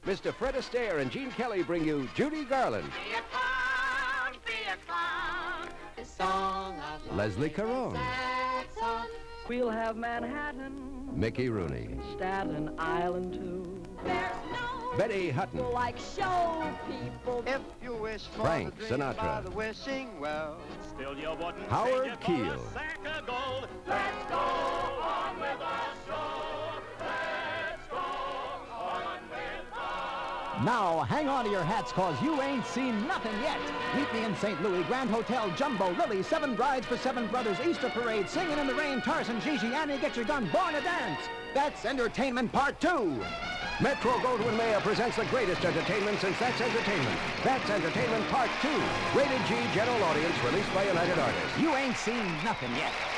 Mr. Fred Astaire and Gene Kelly bring you Judy Garland. Be a clown, this song of love. Leslie Caron. Sad song. We'll have Manhattan, Mickey Rooney. Staten Island, too. There's no Betty Hutton. Like show people. If you wish for Frank the dream Sinatra. by the wishing well. Still you wouldn't Howard change it for Keel. a sack of gold. Let's go on with our show. Let's go on with our... Now, hang on to your hats, cause you ain't seen nothing yet. Meet me in St. Louis, Grand Hotel, Jumbo, Lily, 7 Brides for 7 Brothers, Easter Parade, Singing in the Rain, Tarzan, Gigi, Annie, Get Your Gun, Born to Dance. That's Entertainment Part 2. Metro Goldwyn Mayer presents the greatest entertainment since That's Entertainment. That's Entertainment Part 2. Rated G, general audience, released by United Artists. You ain't seen nothing yet.